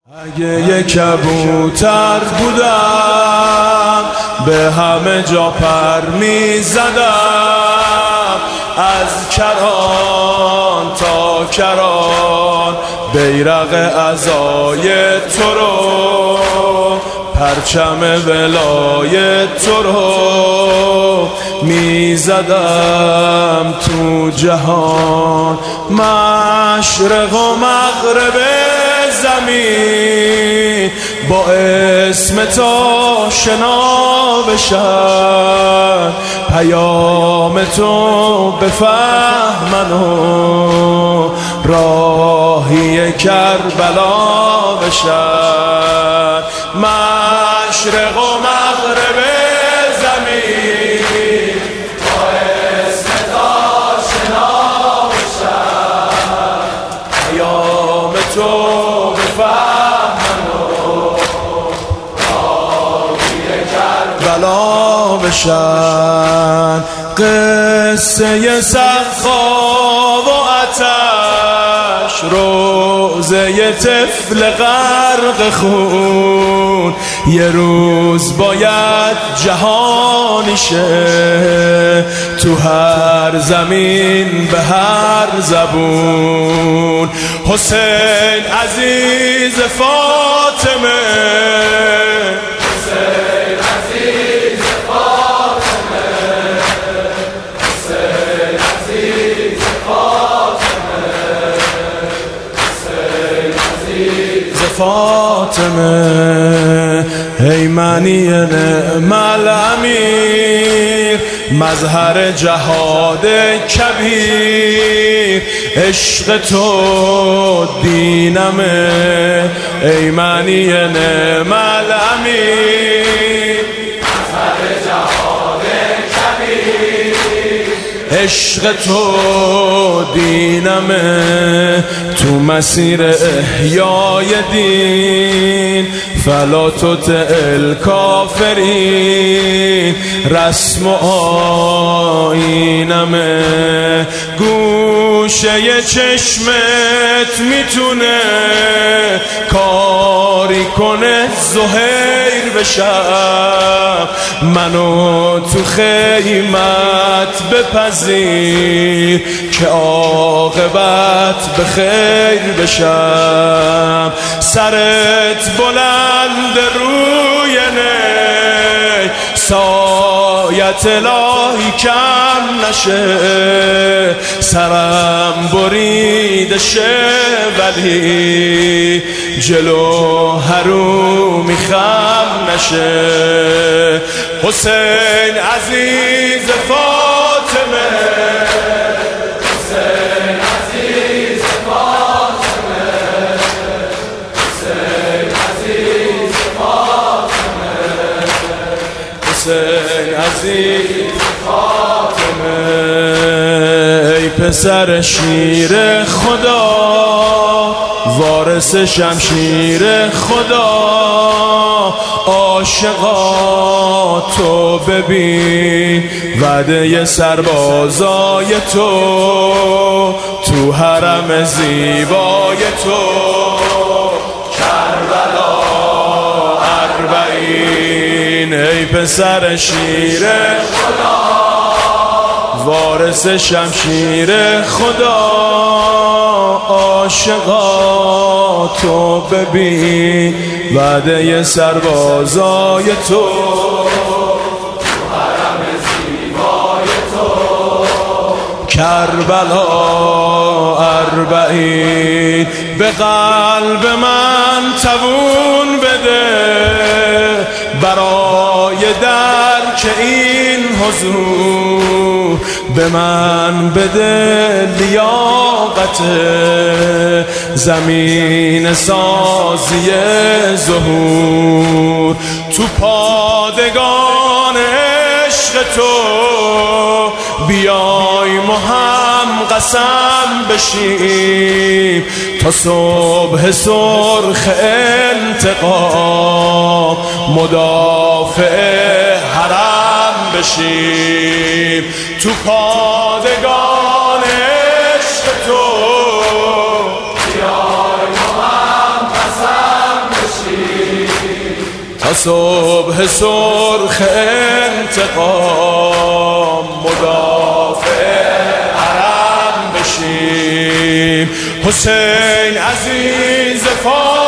اگه یک کبوتر بودم به همه جا پر می زدم، از کران تا کران بیرق عزای تو رو، پرچم ولای تو رو می زدم تو جهان. مشرق و مغرب زمین با اسم تو شنا بشن، پیام تو بفهمن و راهی کربلا بشن. مشرق و مغرب زمین با اسم تو شنا بشن، پیام تو بلا بشن. قصه سخا و آتش، روزه طفل غرق خون، یه روز باید جهانی شه تو هر زمین به هر زبون. حسین عزیز فاطمه، فاطمه ای منی نعم الامیر، مظهر جهاد کبیر. عشق تو دینمه ای منی نعم الامیر، مظهر جهاد کبیر. عشق تو دینمه تو مسیر احیای دین، فلا تطع الکافرین. رسم و آیینمه گوشه چشمت میتونه کاری کنه زهیر بشم. منو تو خیمت بپذیر که عاقبت به خیر بشم. سرت بلند روی نی، سایت الهی کم نشه. سرم بریده شه ولی جلو حرومی خم نشه. حسین عزیز فاطمه، حسین عزیز فاطمه، حسین عزیز فاطمه، حسین عزیز فاطمه. ای پسر شیر خدا، وارث شمشیر خدا، عاشقا تو ببین وعده سربازای تو تو حرم زیبای تو. کربلا اربعین ای پسر شیر خدا، وارث شمشیر خدا، عاشقا تو ببین وعده سربازای تو تو حرم زیبای تو. کربلا اربعین به قلب من توون بده، برای درک این حضور به من بده لیاقت زمین سازی ظهور. تو پادگان عشق تو بیای ما هم قسم بشیم، تا صبح سرخ انتقام مدافع حرم بشیم. تو پادگان عشق تو بیای ما هم قسم تا صبح سرخ انتقام مدافع حرم بشیم. حسین عزیز